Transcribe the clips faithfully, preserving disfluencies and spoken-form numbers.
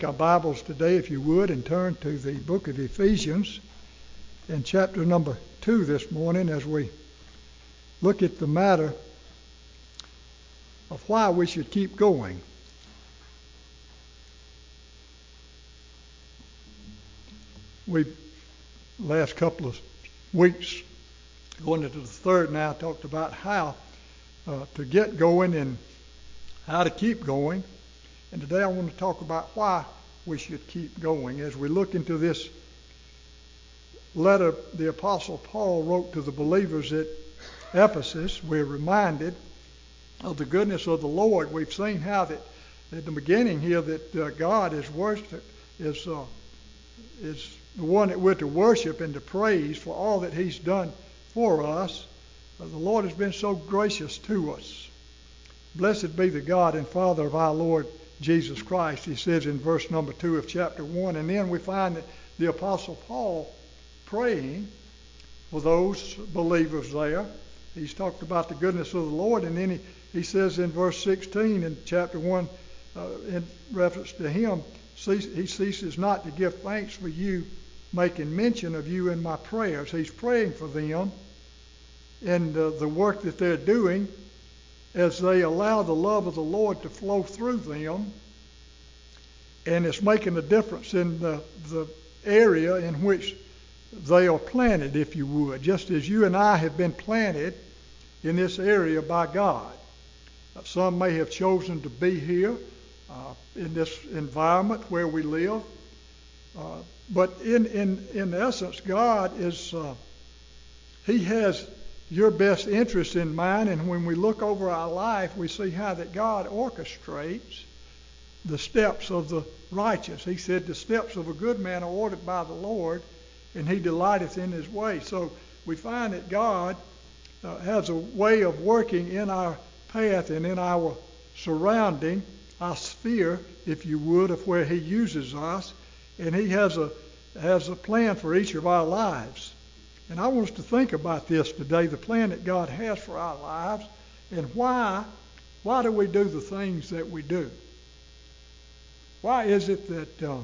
Our Bibles today, if you would, and turn to the book of Ephesians in chapter number two this morning as we look at the matter of why we should keep going. We've, last couple of weeks, going into the third now, talked about how uh, to get going and how to keep going. And today I want to talk about why we should keep going. As we look into this letter the Apostle Paul wrote to the believers at Ephesus, we're reminded of the goodness of the Lord. We've seen how that at the beginning here that uh, God is worship, is uh, is the one that we're to worship and to praise for all that He's done for us. Uh, the Lord has been so gracious to us. Blessed be the God and Father of our Lord Jesus Christ, he says in verse number two of chapter one. And then we find that the Apostle Paul praying for those believers there. He's talked about the goodness of the Lord, and then he, he says in verse sixteen in chapter one, uh, in reference to him, he ceases not to give thanks for you, making mention of you in my prayers. He's praying for them and uh, the work that they're doing, as they allow the love of the Lord to flow through them, and it's making a difference in the, the area in which they are planted, if you would, just as you and I have been planted in this area by God. Some may have chosen to be here uh, in this environment where we live, uh, but in, in, in essence, God is, uh, He has your best interest in mind, and when we look over our life, we see how that God orchestrates the steps of the righteous. He said the steps of a good man are ordered by the Lord, and he delighteth in his way. So we find that God uh, has a way of working in our path and in our surrounding, our sphere, if you would, of where he uses us, and he has a has a plan for each of our lives. And I want us to think about this today, the plan that God has for our lives, and why, why do we do the things that we do? Why is it that uh,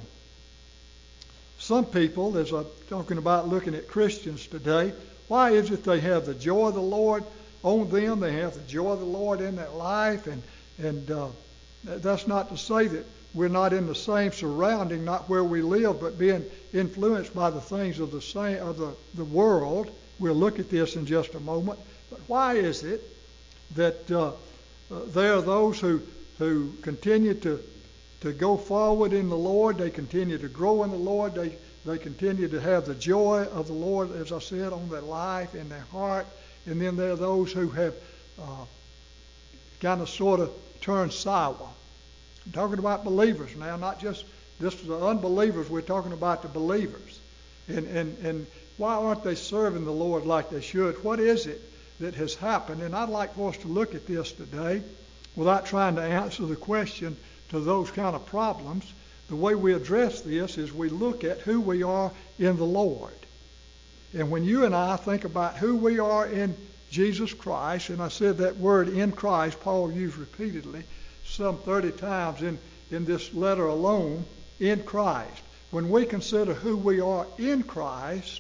some people, as I'm talking about looking at Christians today, why is it they have the joy of the Lord on them, they have the joy of the Lord in their life, and, and uh, that's not to say that we're not in the same surrounding, not where we live, but being influenced by the things of the same of the, the world. We'll look at this in just a moment. But why is it that uh, uh, there are those who who continue to to go forward in the Lord, they continue to grow in the Lord, they they continue to have the joy of the Lord, as I said, on their life, in their heart, and then there are those who have uh, kind of sort of turned sour. I'm talking about believers now, not just just the unbelievers. We're talking about the believers. And, and, and why aren't they serving the Lord like they should? What is it that has happened? And I'd like for us to look at this today without trying to answer the question to those kind of problems. The way we address this is we look at who we are in the Lord. And when you and I think about who we are in Jesus Christ, and I said that word in Christ, Paul used repeatedly, some thirty times in, in this letter alone, in Christ. When we consider who we are in Christ,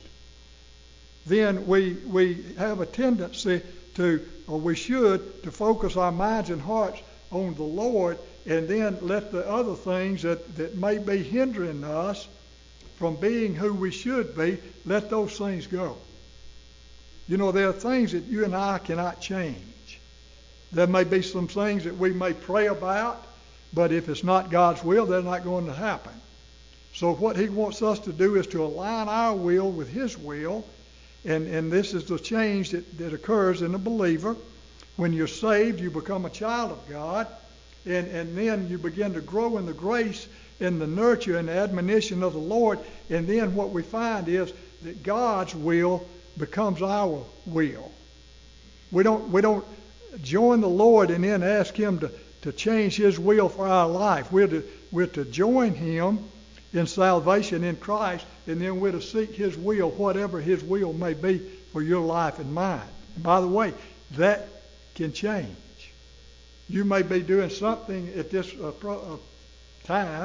then we we have a tendency to, or we should, to focus our minds and hearts on the Lord, and then let the other things that, that may be hindering us from being who we should be, let those things go. You know, there are things that you and I cannot change. There may be some things that we may pray about, but if it's not God's will, they're not going to happen. So what he wants us to do is to align our will with his will, and, and this is the change that, that occurs in a believer. When you're saved, you become a child of God, and, and then you begin to grow in the grace and the nurture and the admonition of the Lord, and then what we find is that God's will becomes our will. We don't we don't join the Lord and then ask him to, to change his will for our life. We're to, we're to join him in salvation in Christ, and then we're to seek his will, whatever his will may be for your life and mine. And by the way, that can change. You may be doing something at this uh, pro, uh, time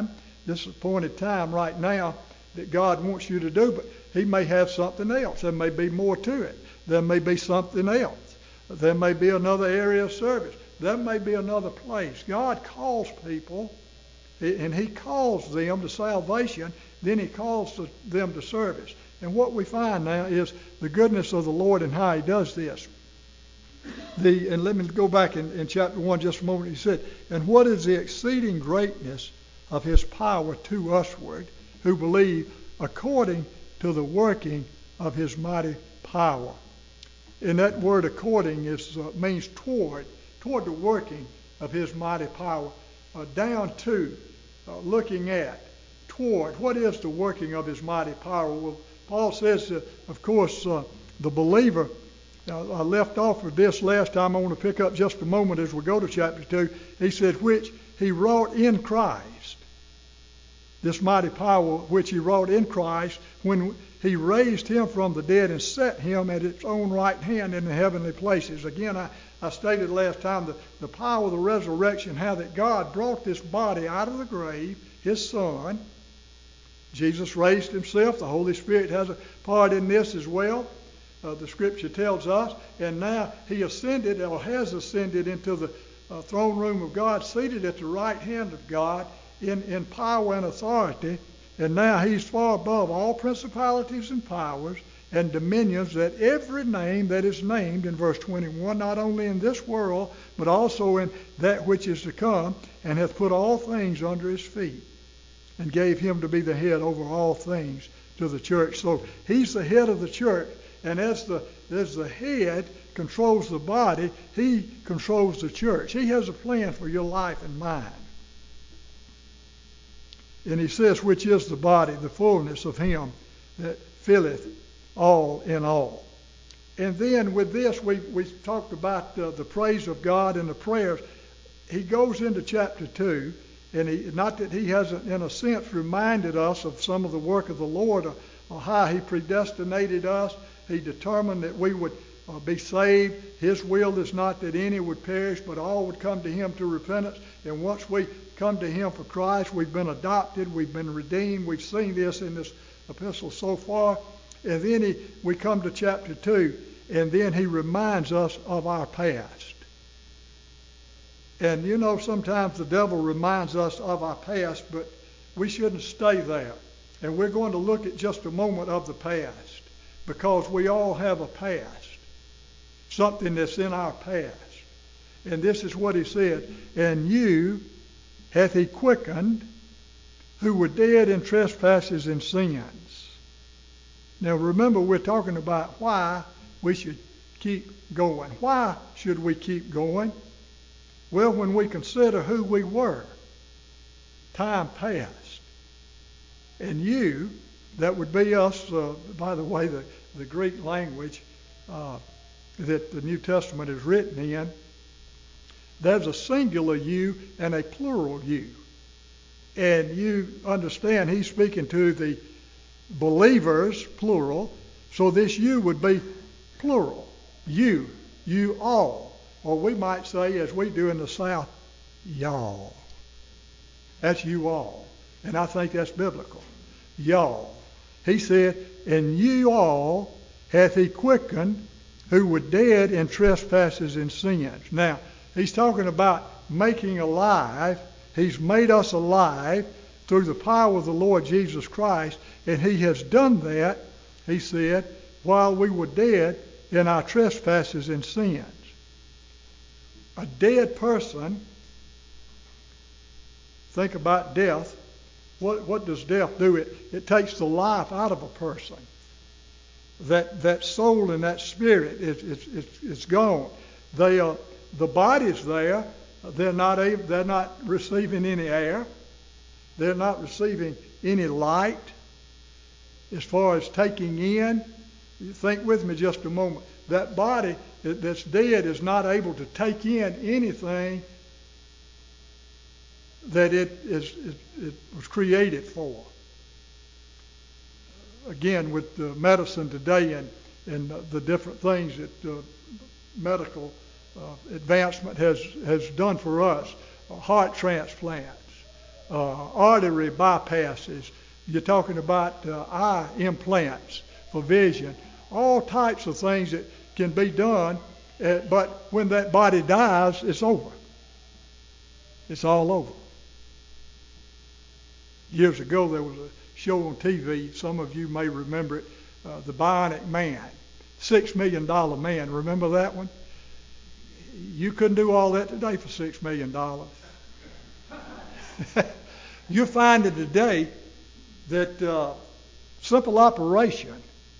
this appointed time right now that God wants you to do, but he may have something else. There may be more to it. There may be something else. There may be another area of service. There may be another place. God calls people, and he calls them to salvation, then he calls them to service. And what we find now is the goodness of the Lord and how he does this. The, and let me go back in, in chapter one just a moment. He said, and what is the exceeding greatness of his power to usward, who believe, according to the working of his mighty power. And that word according is uh, means toward, toward the working of his mighty power, uh, down to, uh, looking at, toward. What is the working of his mighty power? Well, Paul says, uh, of course, uh, the believer, uh, I left off with this last time. I want to pick up just a moment as we go to chapter two. He said, which he wrought in Christ. This mighty power which he wrought in Christ when he raised him from the dead and set him at its own right hand in the heavenly places. Again, I, I stated last time the, the power of the resurrection, how that God brought this body out of the grave, his Son. Jesus raised himself. The Holy Spirit has a part in this as well. Uh, the Scripture tells us. And now he ascended or has ascended into the uh, throne room of God, seated at the right hand of God, In, in power and authority, and now he's far above all principalities and powers and dominions, that every name that is named in verse twenty-one, not only in this world, but also in that which is to come, and hath put all things under his feet, and gave him to be the head over all things to the church. So he's the head of the church, and as the, as the head controls the body, he controls the church. He has a plan for your life and mine. And he says, which is the body, the fullness of him that filleth all in all. And then with this, we, we talked about uh, the praise of God and the prayers. He goes into chapter two, and he, not that he hasn't, in a sense, reminded us of some of the work of the Lord, or, or how he predestinated us. He determined that we would uh, be saved. His will is not that any would perish, but all would come to him to repentance. And once we come to him for Christ, we've been adopted, we've been redeemed. We've seen this in this epistle so far. And then he, we come to chapter two, and then he reminds us of our past. And you know, sometimes the devil reminds us of our past, but we shouldn't stay there. And we're going to look at just a moment of the past, because we all have a past, something that's in our past. And this is what he said, and you hath he quickened, who were dead in trespasses and sins. Now remember, we're talking about why we should keep going. Why should we keep going? Well, when we consider who we were, time past. And you, that would be us, uh, by the way, the, the Greek language uh, that the New Testament is written in, there's a singular you and a plural you. And you understand he's speaking to the believers, plural, so this you would be plural. You, you all. Or we might say, as we do in the South, y'all. That's you all. And I think that's biblical. Y'all. He said, and you all hath he quickened, who were dead in trespasses and sins. Now, he's talking about making alive. He's made us alive through the power of the Lord Jesus Christ. And he has done that, he said, while we were dead in our trespasses and sins. A dead person, think about death. What, what does death do? It, it takes the life out of a person. That, that soul and that spirit, it, it, it, it's gone. They are... The body's there. They're not able, they're not receiving any air. They're not receiving any light as far as taking in. You think with me just a moment. That body that's dead is not able to take in anything that it is it, it was created for. Again, with the medicine today and, and the different things that uh, medical Uh, advancement has, has done for us, uh, heart transplants, uh, artery bypasses. You're talking about uh, eye implants for vision. All types of things that can be done, uh, but when that body dies, it's over. It's all over. Years ago, there was a show on T V. Some of you may remember it, uh, The Bionic Man. Six million dollar man. Remember that one? You couldn't do all that today for six million dollars. You're finding today that uh, simple operation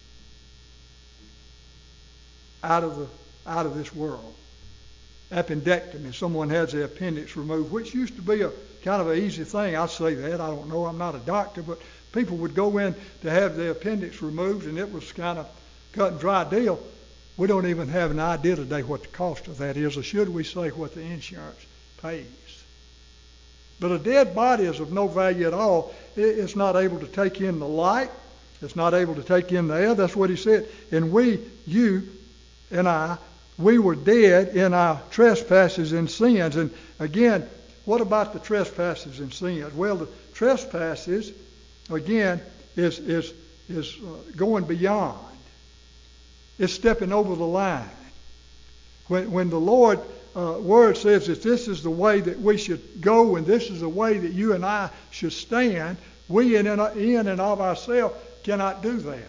out of the out of this world. Appendectomy. Someone has their appendix removed, which used to be a kind of an easy thing. I say that. I don't know. I'm not a doctor, but people would go in to have their appendix removed, and it was kind of cut and dry deal. We don't even have an idea today what the cost of that is, or should we say what the insurance pays. But a dead body is of no value at all. It's not able to take in the light. It's not able to take in the air. That's what he said. And we, you and I, we were dead in our trespasses and sins. And again, what about the trespasses and sins? Well, the trespasses, again, is is is uh, going beyond. It's stepping over the line. When when the Lord uh, word says that this is the way that we should go, and this is the way that you and I should stand, we in, in and of ourselves cannot do that.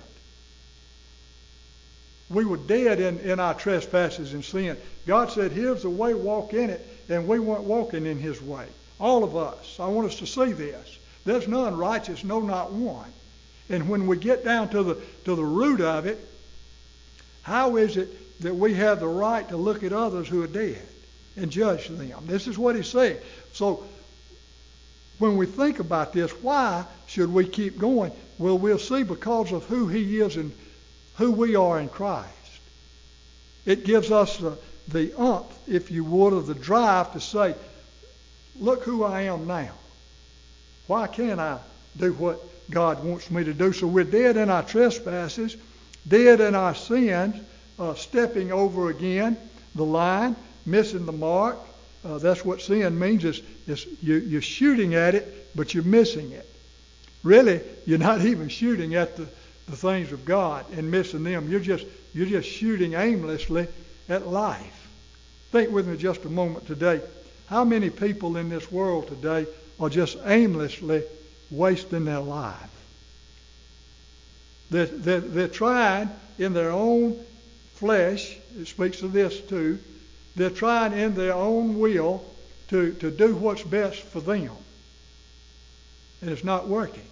We were dead in, in our trespasses and sin. God said, here's the way, walk in it, and we weren't walking in his way. All of us. I want us to see this. There's none righteous, no, not one. And when we get down to the to the root of it, how is it that we have the right to look at others who are dead and judge them? This is what he's saying. So when we think about this, why should we keep going? Well, we'll see because of who he is and who we are in Christ. It gives us the, the umph, if you would, or the drive to say, look who I am now. Why can't I do what God wants me to do? So we're dead in our trespasses, dead in our sins, uh, stepping over again the line, missing the mark. Uh, that's what sin means. Is is you, you're shooting at it, but you're missing it. Really, you're not even shooting at the, the things of God and missing them. You're just you're just shooting aimlessly at life. Think with me just a moment today. How many people in this world today are just aimlessly wasting their life? They're, they're, they're trying in their own flesh, it speaks of this too, they're trying in their own will to, to do what's best for them. And it's not working.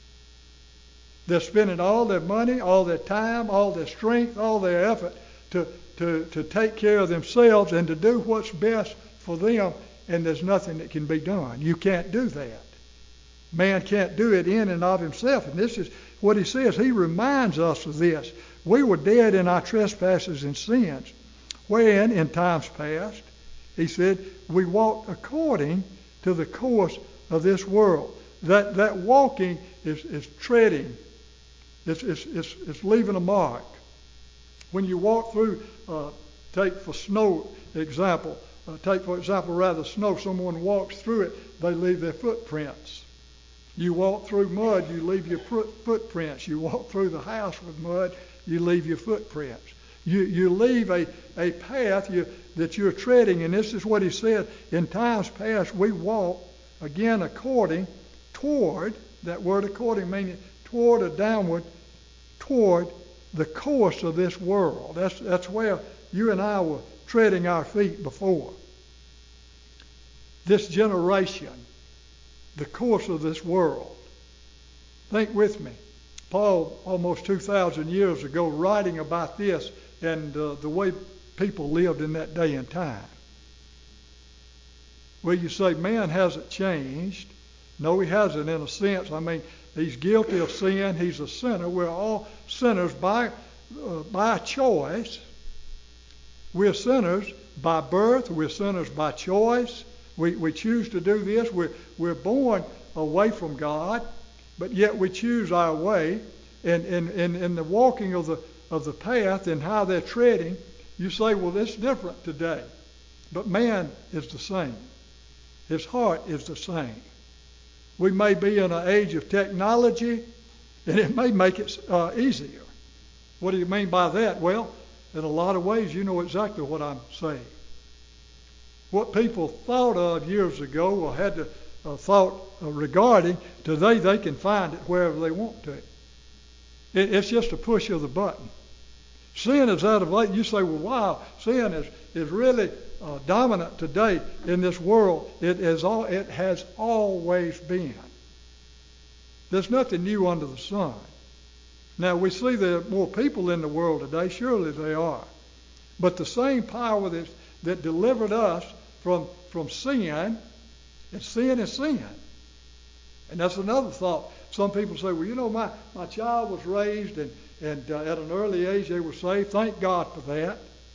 They're spending all their money, all their time, all their strength, all their effort to, to, to take care of themselves and to do what's best for them, and there's nothing that can be done. You can't do that. Man can't do it in and of himself. And this is what he says. He reminds us of this. We were dead in our trespasses and sins, wherein in times past, he said, we walked according to the course of this world. That that walking is, is treading. It's, it's, it's, it's leaving a mark. When you walk through, uh, take for snow example, uh, take for example rather snow, someone walks through it, they leave their footprints. You walk through mud, you leave your footprints. You walk through the house with mud, you leave your footprints. You you leave a, a path you, that you're treading, and this is what he said. In times past, we walk, again, according, toward, that word according meaning toward or downward, toward the course of this world. That's, that's where you and I were treading our feet before. This generation, the course of this world. Think with me. Paul, almost two thousand years ago, writing about this and uh, the way people lived in that day and time. Well, you say, man hasn't changed. No, he hasn't in a sense. I mean, he's guilty of sin. He's a sinner. We're all sinners by, uh, by choice. We're sinners by birth. We're sinners by choice. We, we choose to do this. We're, we're born away from God, but yet we choose our way. And in and, and the walking of the of the path and how they're treading, you say, well, it's different today. But man is the same. His heart is the same. We may be in an age of technology, and it may make it uh, easier. What do you mean by that? Well, in a lot of ways, you know exactly what I'm saying. What people thought of years ago or had to, uh, thought uh, regarding, today they can find it wherever they want to. It, it's just a push of the button. Sin is out of light. You say, well, wow, sin is, is really uh, dominant today in this world. It, is all, it has always been. There's nothing new under the sun. Now, we see there are more people in the world today. Surely they are. But the same power that, that delivered us from, from sin, and sin is sin. And that's another thought. Some people say, well, you know, my, my child was raised and, and uh, at an early age they were saved. Thank God for that.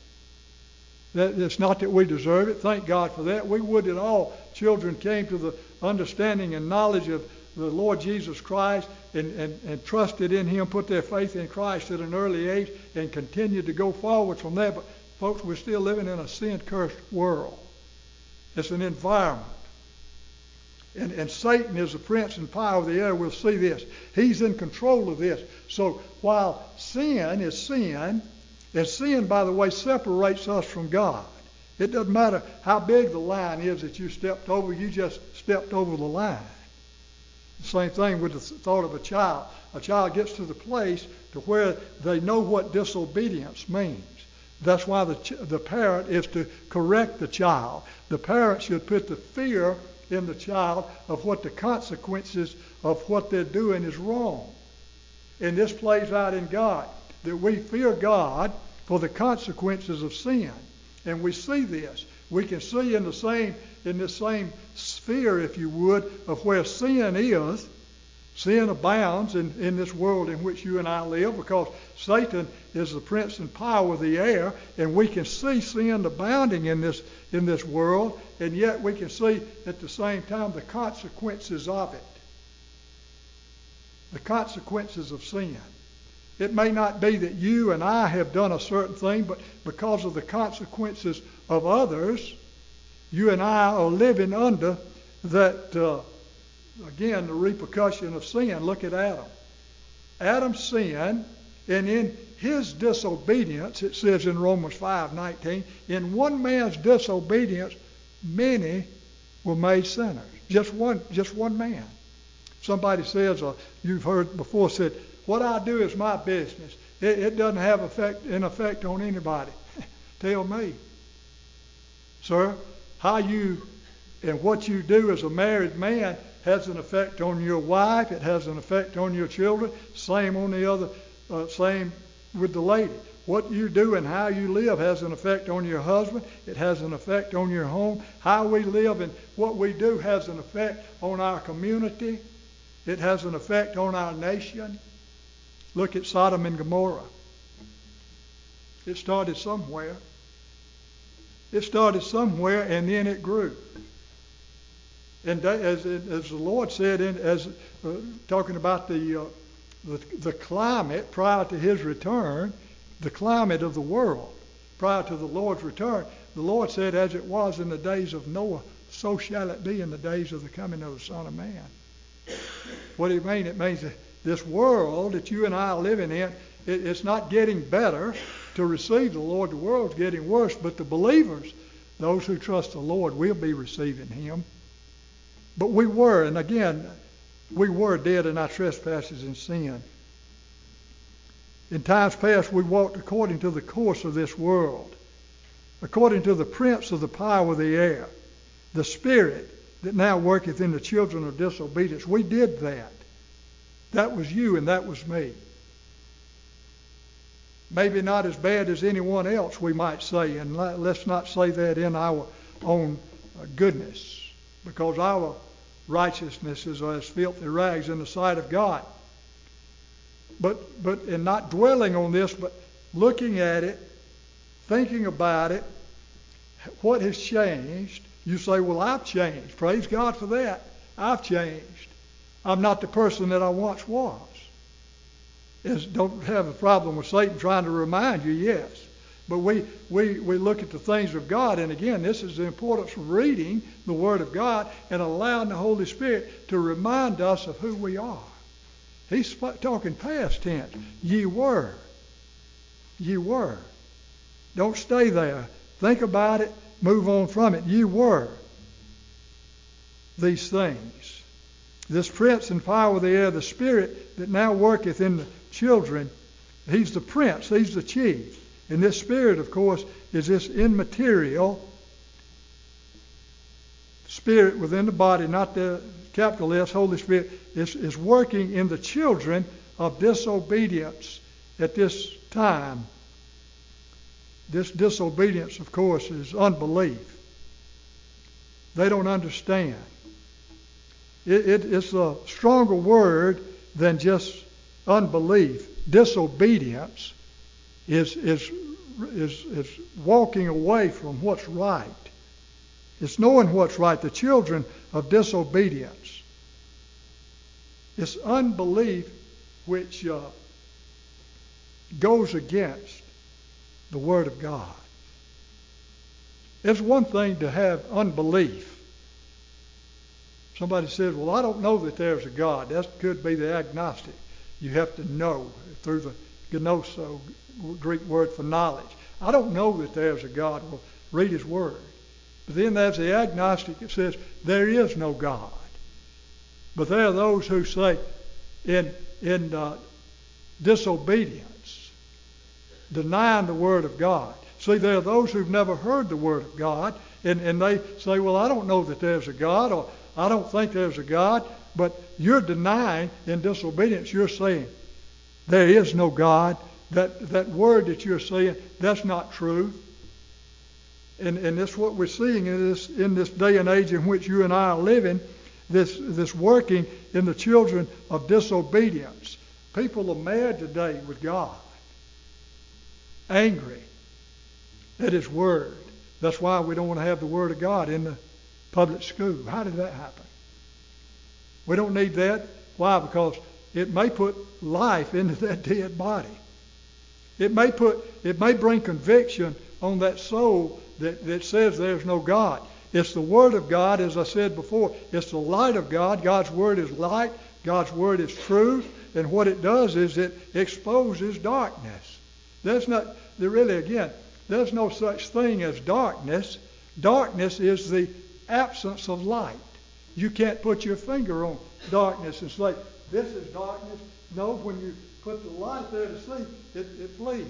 that. It's not that we deserve it. Thank God for that. We would that all children came to the understanding and knowledge of the Lord Jesus Christ and, and, and trusted in Him, put their faith in Christ at an early age and continued to go forward from there. But folks, we're still living in a sin-cursed world. It's an environment. And, and Satan is the prince and power of the air. We'll see this. He's in control of this. So while sin is sin, and sin, by the way, separates us from God. It doesn't matter how big the line is that you stepped over, you just stepped over the line. The same thing with the thought of a child. A child gets to the place to where they know what disobedience means. That's why the, ch- the parent is to correct the child. The parent should put the fear in the child of what the consequences of what they're doing is wrong. And this plays out in God, that we fear God for the consequences of sin. And we see this. We can see in the same in the same sphere, if you would, of where sin is. Sin abounds in, in this world in which you and I live, because Satan is the prince and power of the air, and we can see sin abounding in this in this world, and yet we can see at the same time the consequences of it. The consequences of sin. It may not be that you and I have done a certain thing, but because of the consequences of others, you and I are living under that, uh, again, the repercussion of sin. Look at Adam. Adam sinned, and in his disobedience, it says in Romans five nineteen, in one man's disobedience, many were made sinners. Just one, just one man. Somebody says, uh, you've heard before said, what I do is my business. It, it doesn't have effect, an effect on anybody. Tell me. Sir, how you and what you do as a married man has an effect on your wife. It has an effect on your children. Same on the other, uh, same with the lady. What you do and how you live has an effect on your husband. It has an effect on your home. How we live and what we do has an effect on our community. It has an effect on our nation. Look at Sodom and Gomorrah. It started somewhere. It started somewhere and then it grew. And as, as the Lord said, in, as uh, talking about the, uh, the the climate prior to His return, the climate of the world prior to the Lord's return, the Lord said, as it was in the days of Noah, so shall it be in the days of the coming of the Son of Man. What do you mean? It means that this world that you and I are living in, it, it's not getting better to receive the Lord. The world's getting worse, but the believers, those who trust the Lord, will be receiving Him. But we were, and again, we were dead in our trespasses and sin. In times past, we walked according to the course of this world, according to the prince of the power of the air, the spirit that now worketh in the children of disobedience. We did that. That was you and that was me. Maybe not as bad as anyone else, we might say, and let's not say that in our own goodness, because our righteousness is as filthy rags in the sight of God. But, but in not dwelling on this, but looking at it, thinking about it, what has changed? You say, well, I've changed. Praise God for that. I've changed. I'm not the person that I once was. Is, don't have a problem with Satan trying to remind you, yes. But we, we, we look at the things of God, and again, this is the importance of reading the Word of God and allowing the Holy Spirit to remind us of who we are. He's talking past tense. Ye were. Ye were. Don't stay there. Think about it. Move on from it. Ye were these things. This prince and power of the air, the spirit that now worketh in the children, he's the prince, he's the chief. And this spirit, of course, is this immaterial spirit within the body, not the capital S, Holy Spirit, is, is working in the children of disobedience at this time. This disobedience, of course, is unbelief. They don't understand. It, it, it's a stronger word than just unbelief. Disobedience is, is, is, is walking away from what's right. It's knowing what's right. The children of disobedience. It's unbelief which uh, goes against the Word of God. It's one thing to have unbelief. Somebody says, well, I don't know that there's a God. That could be the agnostic. You have to know through the gnoso, Greek word for knowledge. I don't know that there's a God. Well, read His Word. But then there's the agnostic that says there is no God. But there are those who say in, in uh, disobedience, denying the Word of God. See, there are those who've never heard the Word of God, and, and they say, well, I don't know that there's a God, or I don't think there's a God, but you're denying in disobedience. You're saying there is no God. That that word that you're saying, that's not true. And and that's what we're seeing in this in this day and age in which you and I are living, this this working in the children of disobedience. People are mad today with God. Angry at His Word. That's why we don't want to have the Word of God in the public school. How did that happen? We don't need that. Why? Because it may put life into that dead body. It may put, it may bring conviction on that soul that, that says there's no God. It's the Word of God, as I said before. It's the light of God. God's Word is light. God's Word is truth. And what it does is it exposes darkness. There's not, there really, again, there's no such thing as darkness. Darkness is the absence of light. You can't put your finger on darkness and say, this is darkness. No, when you put the light there to see, it, it flees.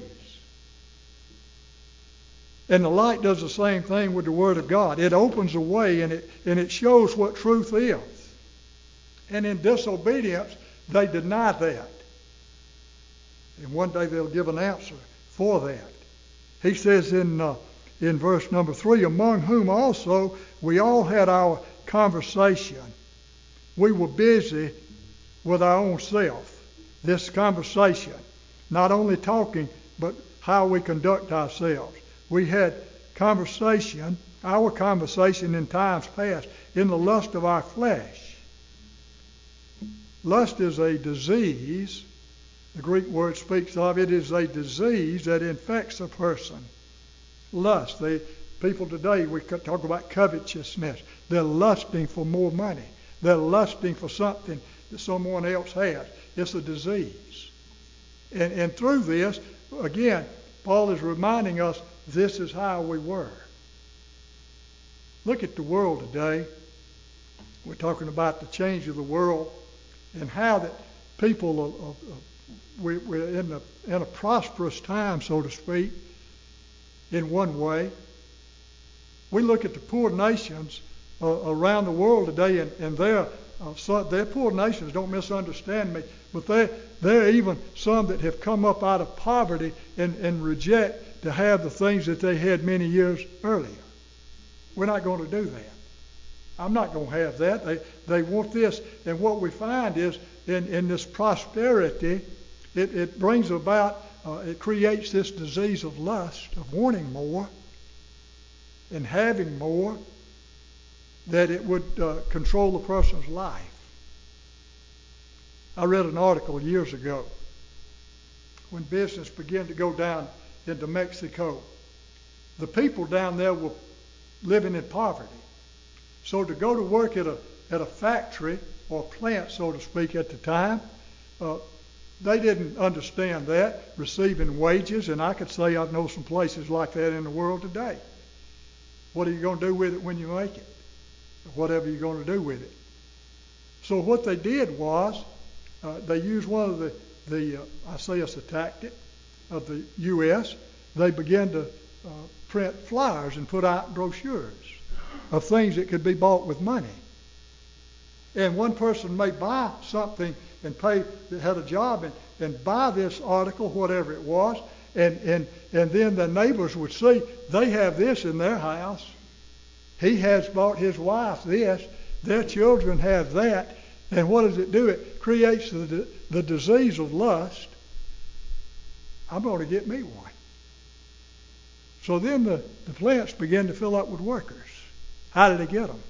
And the light does the same thing with the Word of God. It opens a way and it, and it shows what truth is. And in disobedience, they deny that. And one day they'll give an answer for that. He says in uh, in verse number three, among whom also we all had our conversation. We were busy with our own self. This conversation, not only talking, but how we conduct ourselves. We had conversation, our conversation in times past, in the lust of our flesh. Lust is a disease. The Greek word speaks of it is a disease that infects a person. Lust. They, people today, we talk about covetousness. They're lusting for more money. They're lusting for something that someone else has. It's a disease. And, and through this, again, Paul is reminding us this is how we were. Look at the world today. We're talking about the change of the world and how that people are, are, are we, we're in a, in a prosperous time, so to speak, in one way. We look at the poor nations uh, around the world today, and, and they're, uh, so, they're poor nations, don't misunderstand me, but they're, they're even some that have come up out of poverty and, and reject to have the things that they had many years earlier. We're not going to do that. I'm not going to have that. They, they want this, and what we find is in, in this prosperity, It, it brings about, uh, it creates this disease of lust, of wanting more and having more, that it would uh, control a person's life. I read an article years ago when business began to go down into Mexico. The people down there were living in poverty. So to go to work at a at a factory or plant, so to speak, at the time, uh, they didn't understand that, receiving wages, and I could say I know some places like that in the world today. What are you going to do with it when you make it? Whatever you're going to do with it. So what they did was, uh, they used one of the, the uh, I say it's a tactic of the U S They began to uh, print flyers and put out brochures of things that could be bought with money. And one person may buy something and pay, that had a job, and, and buy this article, whatever it was, and, and, and then the neighbors would see, they have this in their house. He has bought his wife this. Their children have that. And what does it do? It creates the, the disease of lust. I'm going to get me one. So then the, the plants began to fill up with workers. How did they get them?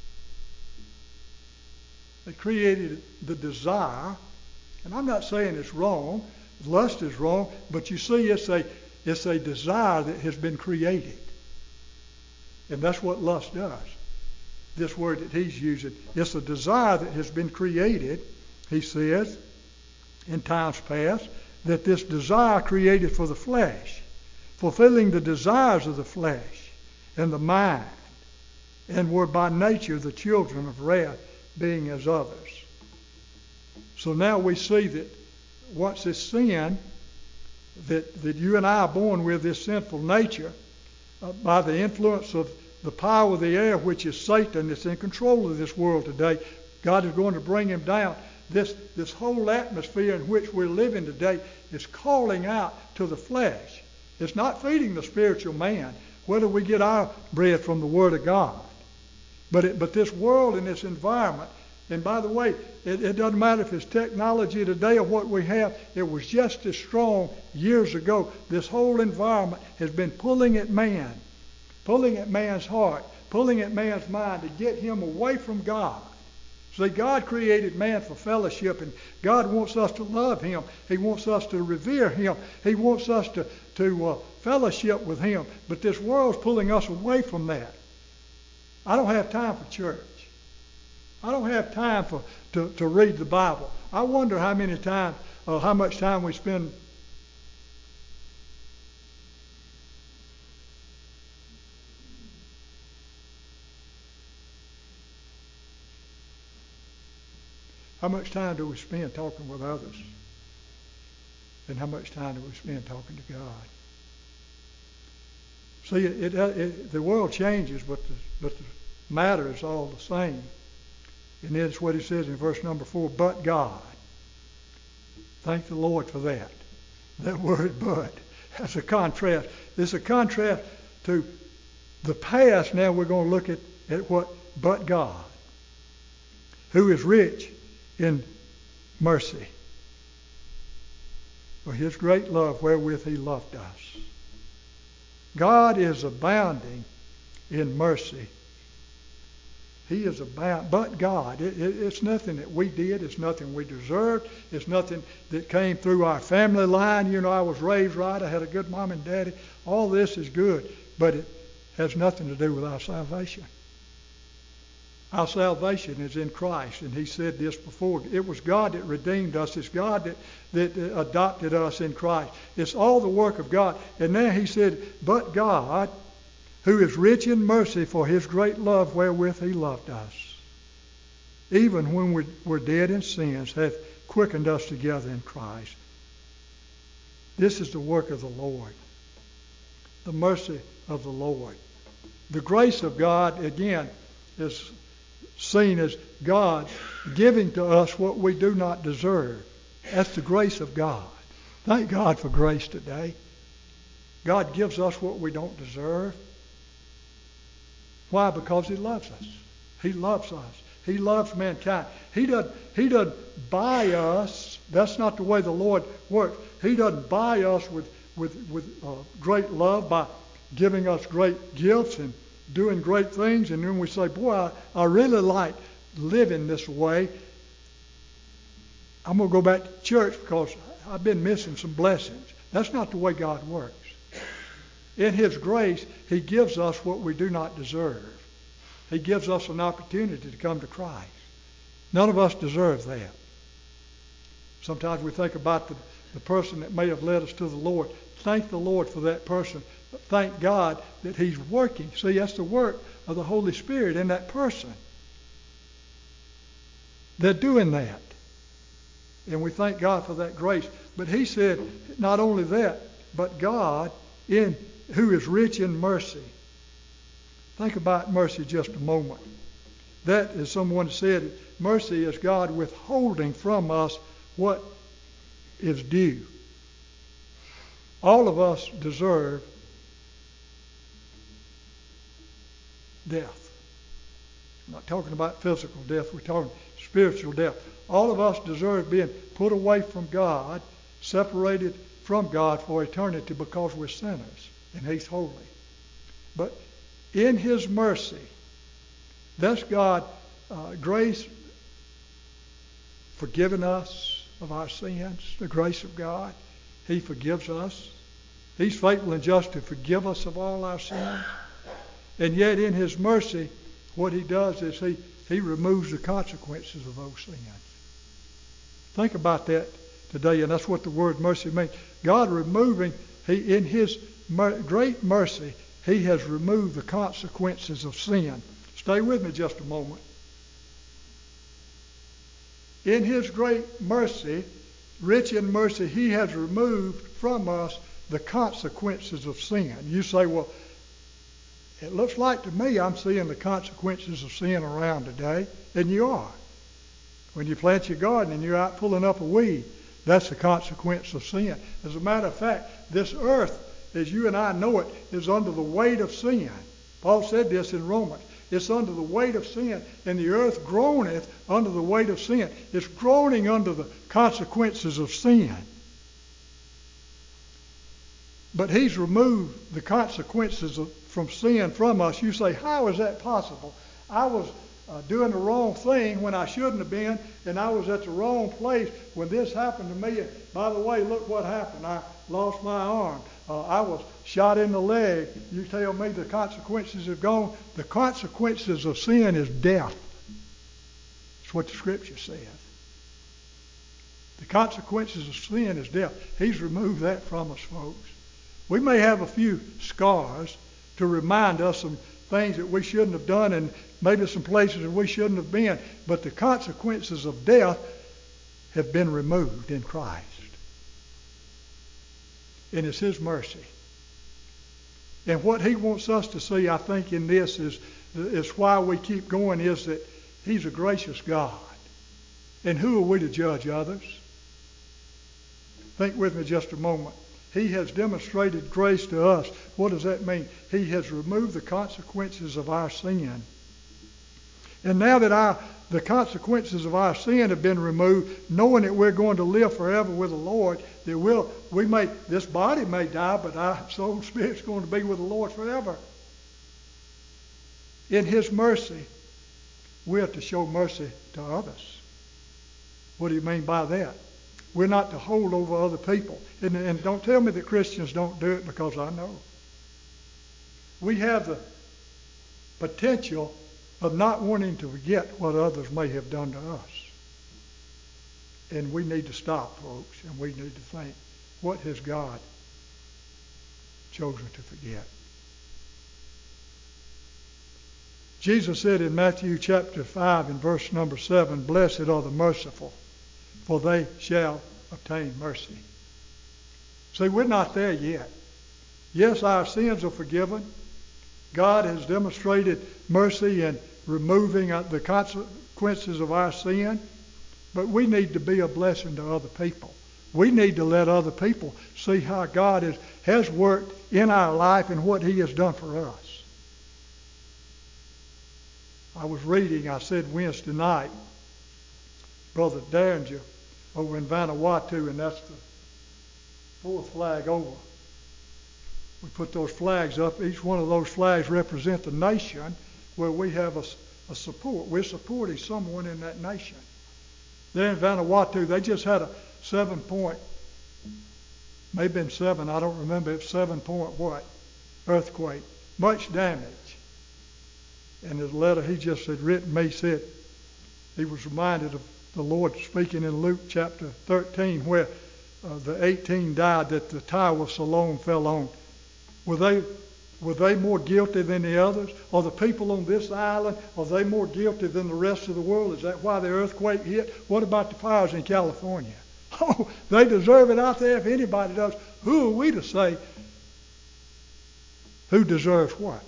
They created the desire, and I'm not saying it's wrong, lust is wrong, but you see it's a, it's a desire that has been created. And that's what lust does. This word that he's using, it's a desire that has been created, he says, in times past, that this desire created for the flesh, fulfilling the desires of the flesh and the mind, and were by nature the children of wrath, being as others. So now we see that once this sin, that, that you and I are born with, this sinful nature, uh, by the influence of the power of the air, which is Satan, that's in control of this world today, God is going to bring him down. This, this whole atmosphere in which we're living today is calling out to the flesh. It's not feeding the spiritual man, whether we get our bread from the Word of God. But it, but this world and this environment, and by the way, it, it doesn't matter if it's technology today or what we have, it was just as strong years ago. This whole environment has been pulling at man, pulling at man's heart, pulling at man's mind to get him away from God. See, God created man for fellowship, and God wants us to love him. He wants us to revere him. He wants us to, to uh, fellowship with him. But this world's pulling us away from that. I don't have time for church. I don't have time for to, to read the Bible. I wonder how many times, uh, how much time we spend How much time do we spend talking with others? And how much time do we spend talking to God? See, it, it, it, the world changes, but the, but the matter is all the same. And that's what he says in verse number four, but God. Thank the Lord for that. That word but. That's a contrast. It's a contrast to the past. Now we're going to look at, at what but God, who is rich in mercy, for his great love wherewith he loved us. God is abounding in mercy. He is abound, but God. It, it, it's nothing that we did. It's nothing we deserved. It's nothing that came through our family line. You know, I was raised right. I had a good mom and daddy. All this is good, but it has nothing to do with our salvation. Our salvation is in Christ, and he said this before. It was God that redeemed us. It's God that, that adopted us in Christ. It's all the work of God. And now he said, but God, who is rich in mercy for his great love wherewith he loved us, even when we were dead in sins, hath quickened us together in Christ. This is the work of the Lord, the mercy of the Lord. The grace of God, again, is seen as God giving to us what we do not deserve. That's the grace of God. Thank God for grace today. God gives us what we don't deserve. Why? Because he loves us. He loves us. He loves mankind. He doesn't, he doesn't buy us. That's not the way the Lord works. He doesn't buy us with, with, with uh, great love by giving us great gifts and doing great things, and then we say, boy, I, I really like living this way. I'm going to go back to church because I've been missing some blessings. That's not the way God works. in His grace, He gives us what we do not deserve. He gives us an opportunity to come to Christ. None of us deserve that. Sometimes we think about the, the person that may have led us to the Lord. Thank the Lord for that person. But thank God that He's working. See, that's the work of the Holy Spirit in that person. They're doing that. And we thank God for that grace. But He said, not only that, but God, in who is rich in mercy. Think about mercy just a moment. That, as someone said, mercy is God withholding from us what is due. All of us deserve death. I'm not talking about physical death, we're talking spiritual death. All of us deserve being put away from God, separated from God for eternity because we're sinners and He's holy. But in His mercy, that's God, uh, grace, forgiving us of our sins, the grace of God. He forgives us. He's faithful and just to forgive us of all our sins. And yet in His mercy, what He does is He, he removes the consequences of those sins. Think about that today, and that's what the word mercy means. God removing, He in His mer- great mercy, He has removed the consequences of sin. Stay with me just a moment. In His great mercy, rich in mercy, He has removed from us the consequences of sin. You say, well, it looks like to me I'm seeing the consequences of sin around today, and you are. When you plant your garden and you're out pulling up a weed, that's the consequence of sin. As a matter of fact, this earth, as you and I know it, is under the weight of sin. Paul said this in Romans. It's under the weight of sin, and the earth groaneth under the weight of sin. It's groaning under the consequences of sin. But He's removed the consequences of, from sin from us. You say, how is that possible? I was uh, doing the wrong thing when I shouldn't have been, and I was at the wrong place when this happened to me. And by the way, look what happened. I lost my arm. Uh, I was shot in the leg. You tell me the consequences have gone. The consequences of sin is death. That's what the Scripture says. The consequences of sin is death. He's removed that from us, folks. We may have a few scars to remind us of things that we shouldn't have done and maybe some places that we shouldn't have been, but the consequences of death have been removed in Christ. And it's His mercy. And what He wants us to see, I think, in this is, is why we keep going, is that He's a gracious God. And who are we to judge others? Think with me just a moment. He has demonstrated grace to us. What does that mean? He has removed the consequences of our sin. And now that our the consequences of our sin have been removed, knowing that we're going to live forever with the Lord, that we'll, we may, this body may die, but our soul and spirit's going to be with the Lord forever. In His mercy, we have to show mercy to others. What do you mean by that? We're not to hold over other people. And, and don't tell me that Christians don't do it, because I know. We have the potential of not wanting to forget what others may have done to us. And we need to stop, folks, and we need to think, what has God chosen to forget? Jesus said in Matthew chapter five and verse number seven, blessed are the merciful, for they shall obtain mercy. See, we're not there yet. Yes, our sins are forgiven. God has demonstrated mercy in removing the consequences of our sin. But we need to be a blessing to other people. We need to let other people see how God is, has worked in our life and what He has done for us. I was reading, I said Wednesday night, Brother Derringer over in Vanuatu, and that's the fourth flag over. We put those flags up. Each one of those flags represents a nation where we have a, a support. We're supporting someone in that nation. There in Vanuatu, they just had a seven point, maybe been seven, I don't remember, it's seven point what, earthquake, much damage. And his letter he just had written me said he was reminded of the Lord speaking in Luke chapter thirteen where uh, the eighteen died that the Tower of Siloam fell on. Were they were they more guilty than the others? Are the people on this island, are they more guilty than the rest of the world? Is that why the earthquake hit? What about the fires in California? Oh, they deserve it out there if anybody does. Who are we to say who deserves what?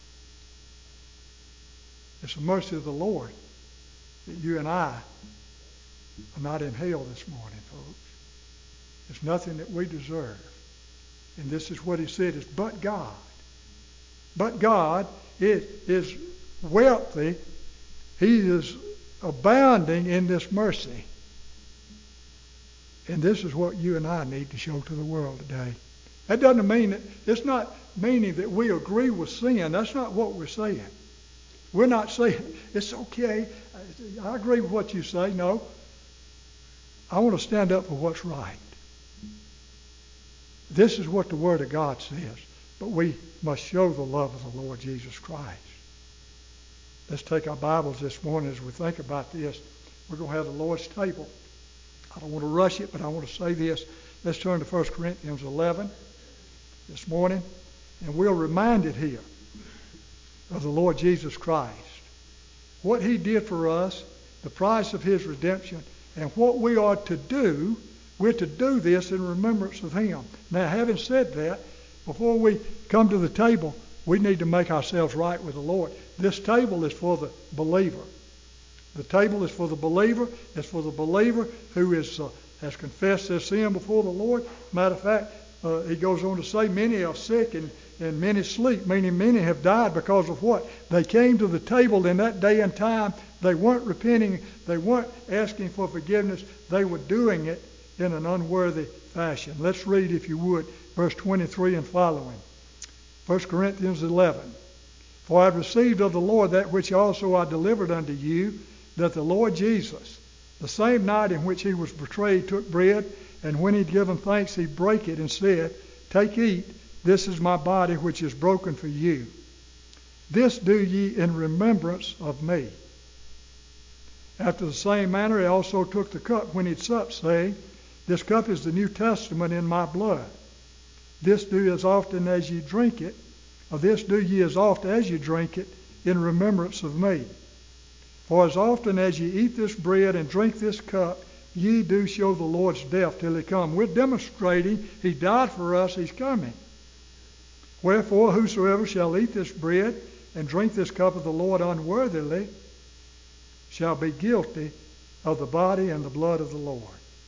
It's the mercy of the Lord that you and I are not in hell this morning, folks. It's nothing that we deserve. And this is what he said is, but God. But God is, is wealthy. He is abounding in this mercy. And this is what you and I need to show to the world today. That doesn't mean that, it's not meaning that we agree with sin. That's not what we're saying. We're not saying, it's okay, I agree with what you say. No. I want to stand up for what's right. This is what the Word of God says. But we must show the love of the Lord Jesus Christ. Let's take our Bibles this morning as we think about this. We're going to have the Lord's table. I don't want to rush it, but I want to say this. Let's turn to First Corinthians eleven this morning. And we're reminded here of the Lord Jesus Christ. What he did for us, the price of his redemption, and what we are to do. We're to do this in remembrance of him. Now, having said that, before we come to the table, we need to make ourselves right with the Lord. This table is for the believer. The table is for the believer. It's for the believer who is uh, has confessed their sin before the Lord. Matter of fact, uh, he goes on to say, many are sick and, and many sleep, meaning many have died because of what? They came to the table in that day and time. They weren't repenting. They weren't asking for forgiveness. They were doing it in an unworthy fashion. Let's read, if you would, verse twenty-three and following. First Corinthians eleven. For I have received of the Lord that which also I delivered unto you, that the Lord Jesus, the same night in which he was betrayed, took bread, and when he had given thanks, he brake it and said, Take, eat, this is my body which is broken for you. This do ye in remembrance of me. After the same manner he also took the cup when he had supped, saying, This cup is the New Testament in my blood. This do as often as ye drink it, or this do ye as oft as ye drink it, in remembrance of me. For as often as ye eat this bread and drink this cup, ye do show the Lord's death till he come. We're demonstrating he died for us, he's coming. Wherefore, whosoever shall eat this bread and drink this cup of the Lord unworthily shall be guilty of the body and the blood of the Lord.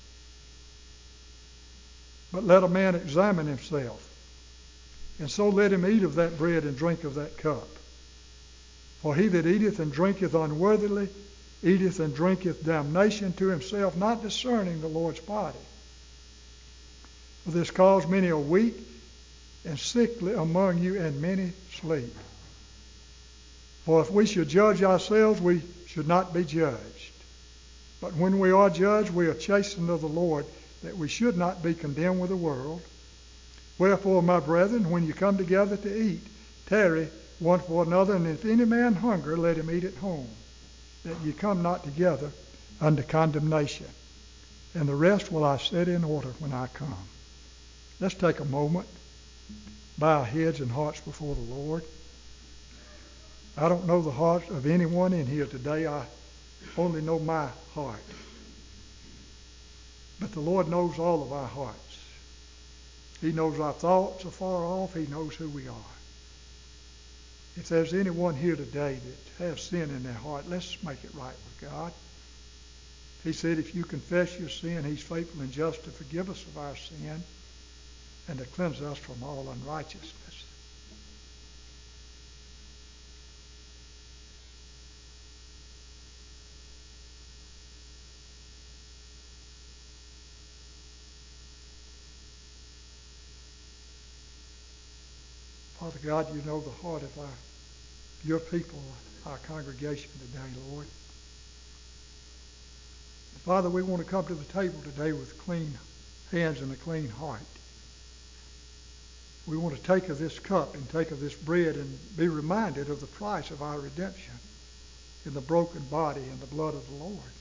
But let a man examine himself, and so let him eat of that bread and drink of that cup. For he that eateth and drinketh unworthily eateth and drinketh damnation to himself, not discerning the Lord's body. For this cause many are weak and sickly among you, and many sleep. For if we should judge ourselves, we should not be judged. But when we are judged, we are chastened of the Lord, that we should not be condemned with the world. Wherefore, my brethren, when you come together to eat, tarry one for another, and if any man hunger, let him eat at home, that ye come not together unto condemnation. And the rest will I set in order when I come. Let's take a moment, bow our heads and hearts before the Lord. I don't know the heart of anyone in here today. I only know my heart. But the Lord knows all of our hearts. He knows our thoughts are far off. He knows who we are. If there's anyone here today that has sin in their heart, let's make it right with God. He said if you confess your sin, he's faithful and just to forgive us of our sin and to cleanse us from all unrighteousness. Father God, you know the heart of our, your people, our congregation today, Lord. Father, we want to come to the table today with clean hands and a clean heart. we want to take of this cup and take of this bread and be reminded of the price of our redemption in the broken body and the blood of the Lord.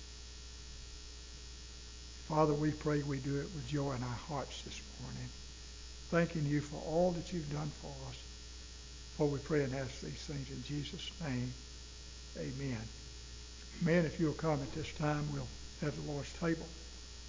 Father, we pray we do it with joy in our hearts this morning, thanking you for all that you've done for us. For we pray and ask these things in Jesus' name. Amen. Men, if you'll come at this time, we'll have the Lord's table.